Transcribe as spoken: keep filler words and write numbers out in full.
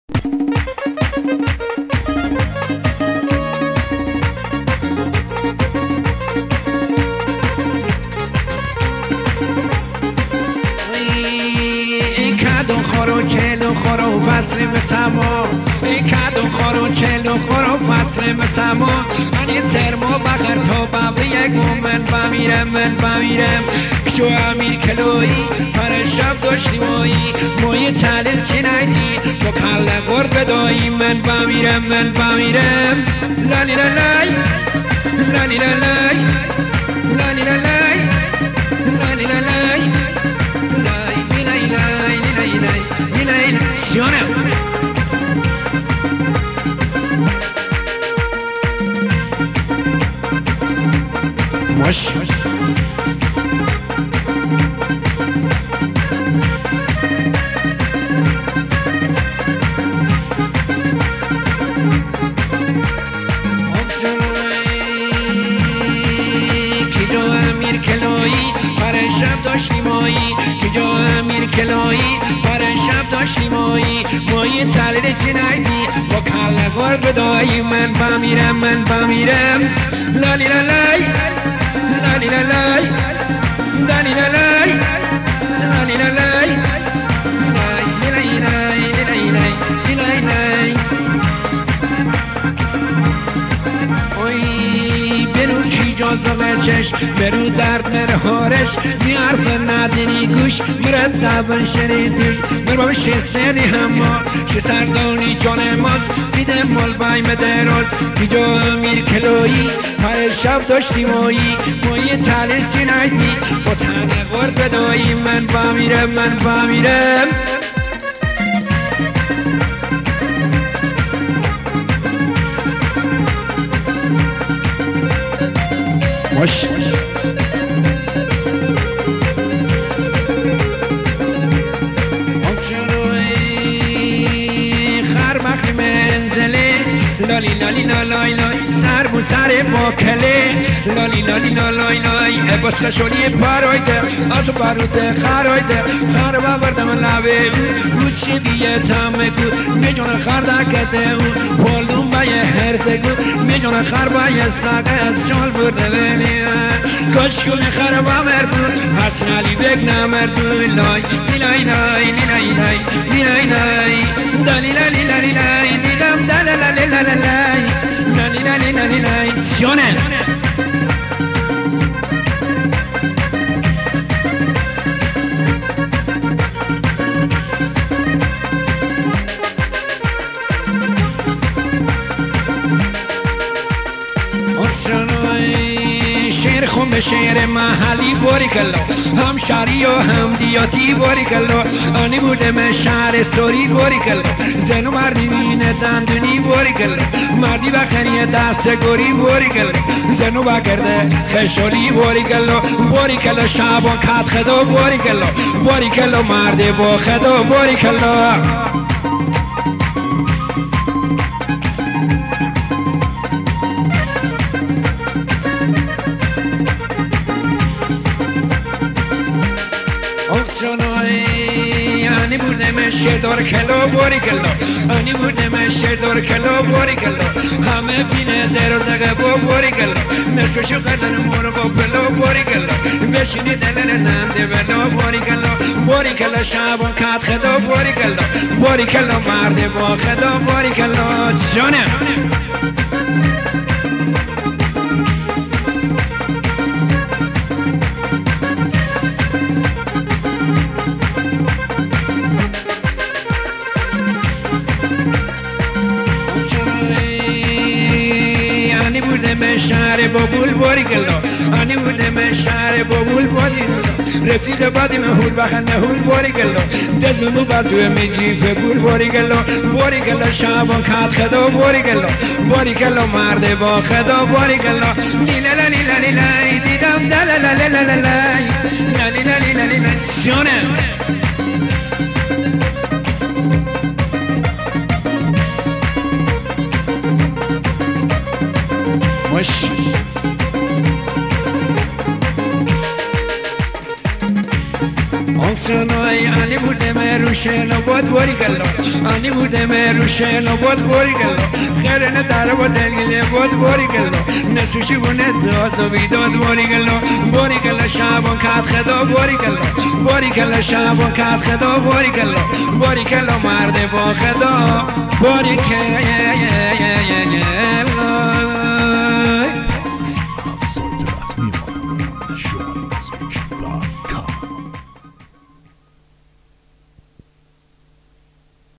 کدو خورو چلو خورو فصل مسما ای کدو خورو چلو خورو فصل مسما من سرما بخر تو بابی یک من بمیرم من بمیرم شو امیر کلویی پر شب داشتی مایی مای چالش چی نیدی تو کله گرد بدایی من بمیرم من بمیرم لالی لالای لالی لالای لالی لالای لالی لالای مش کجا امیر کلایی پر شب داشتی مایی کجا امیر کلایی پر شب داشتی مایی مایی تلید چی نیدی با کله گرد بدایی من بمیرم من بمیرم لالی لالای لالی لالای دانی لالای لالی لالای لای لای لای لای لای لای لای اوی برو کی جاز به چشم برو درد مرهارش میارف ندنی گوش مرتبا شنیدی مربا بشه سری هما شه سردانی جان ماز دیده مال بایم دراز کجا امیر کلایی پر شب داشتی مایی مایی تلیل چی نیدی با تنه گرد بدایی من بمیرم من بمیرم مش خرمخ منزله لالی لالی لالای لای سر بو سر باکله لالی لالی لالای لای باز خشولی پرایده آسو باروده خرایده خر بردم لبه او چی بیه تمگو میجونه خرده کده او پولون بایه هردگو میجونه خر بایه ساقه شال برده بینیه کشکو میخره با مردون حسن علی بگ نمردون لای لای لای لای لای لای لای دانی لالی لالی لای دیدم دلالالی لالای لالی لالی لالی لای جونه شعر خون شعر محلی باری کلو هم شهری و هم دیاتی باری کلو آنی بودم شهر سوری باری کلو زنو مردی مینه دندونی باری کلو مردی بخری دست گوری باری کلو زنو بکرده خشولی باری کلو باری کلو شبان کت خدا باری کلو باری کلو مرد با خدا باری کلو آنی بودم شردار کلو باری کلو آنی بودم شردار کلو باری کلو همه بینه در و دقه با باری کلو نصفشو قدن مورو با پلو باری کلو بشینی دلن ننده بلو باری کلو باری کلو شبان کت خدا باری کلو باری کلو مرد با خدا باری کلو جانه شهر بابول باری کلو آنی بودم شهر بابول باری کلو رفیق بادی مهول بخنده هول باری کلو دل مو بدو میگی فبول باری کلو باری کلو شبان کت خدا باری کلو باری کلو مرد با خدا باری کلو لیلا لالی لالی لای دیدم دلالا لالا لای لالی لالی لالی لای جونه مش آنسونای آنی بودم روشن و بود باری گلو آنی بودم روشن و بود باری گلو خیرن داره بود دلیل بود باری گلو نسوشی بونه داد و بیداد باری گلو باری گلو شابون کات خدا باری گلو باری گلو شابون کات خدا باری گلو باری گلو مرد با خدا باری که